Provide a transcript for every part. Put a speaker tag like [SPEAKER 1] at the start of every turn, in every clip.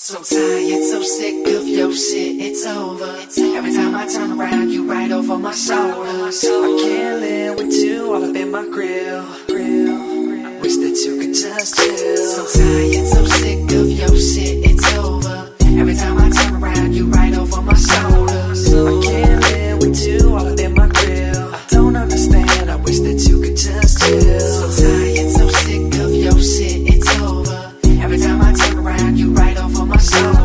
[SPEAKER 1] So tired, so sick of your shit, it's over. Every time I turn around, you right over my shoulder. I can't live with you all up in my grill. I wish that you could just chill. So tired, so sick of your shit, it's over. Every time I turn around, you right over my shoulder. I can't live with you all up in my grill. I don't understand, I wish that you could just chill. So tired, so sick of your shit, it's over. Every time I turn around, you right over my shoulder.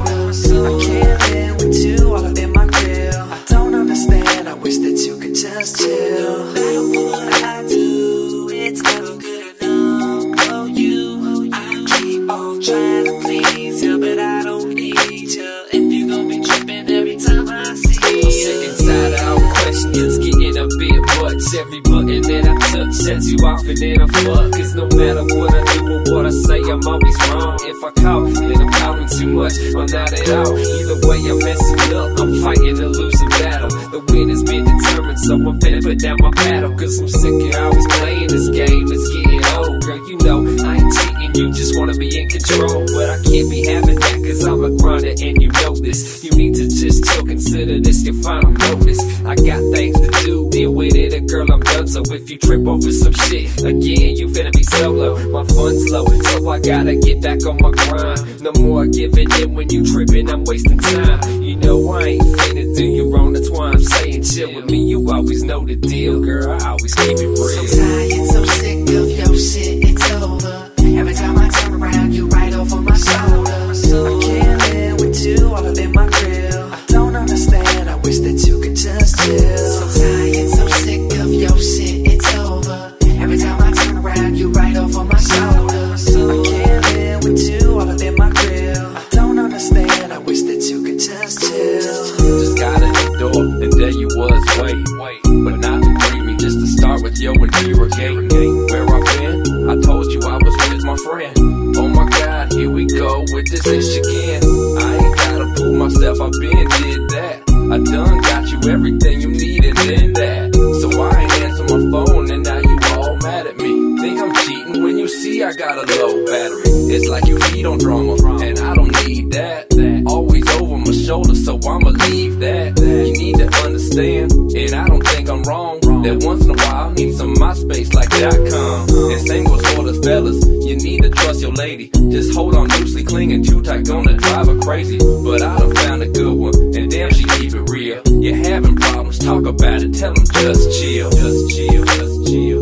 [SPEAKER 1] I can't live with you all up in my grill. I don't understand, I wish that you could just chill. No matter what I do, it's never good enough for you. I keep on trying to please you, but I don't need you. If you gon' be tripping every time I see you.
[SPEAKER 2] I'm sick and tired of all questions, getting a bit much. Every button that I touch sets you off and then I fuck. Cause no matter what I do or what I say, I'm always wrong. If I call, then I'm calling too much, or not at all. Either way, I'm messing up, I'm fighting a losing battle. The win has been determined, so I'm finna put down my paddle. Cause I'm sick of always playing this game, it's getting old. Girl, you know I ain't cheating, you just wanna be in control. But I can't be having that, cause I'm a grinder and you know this. You need to just chill, consider this your final notice. I got things to do, deal with it, and girl, I'm done. So if you trip over some shit, again, you finna be solo. My fun's low, so I gotta get back on my grind. No more giving in when you tripping, I'm wasting time. You know I ain't finna do you wrong, that's why I'm saying chill with me. You always know the deal, girl, I always keep it real.
[SPEAKER 1] So tired, so sick of your shit, it's over. Every time I turn around, you right over my shoulder. I can't live with you all up in my grill. I don't understand, I wish that you could just chill. So tired, so sick of your shit, it's over. Every time I turn around, you right over my shoulder. I can't live with you all up in my grill. I don't understand, I wish that you could just chill.
[SPEAKER 3] Just got at the door, and there you was, wait. But not to greet me, just to start with yo interrogate. Where I've been, I told you I was with my friend. Oh my God, here we go with this ish again. I ain't gotta prove myself, I been did that. I done got you everything you needed in that. So I ain't answer my phone, and now you all mad at me. Think I'm cheating when you see I got a low battery. It's like you feed on drama, and I don't need that. Always over my shoulder, so I'ma leave that. You need to understand, and I don't think I'm wrong, that once in a while I need some MySpace like .com. And same goes for the fellas, you need to trust your lady. Just hold on loosely, clinging too tight, gonna drive her crazy. But I done found a good one, and damn she keep it real. You're having problems, talk about it, tell them just chill. Just chill, just chill.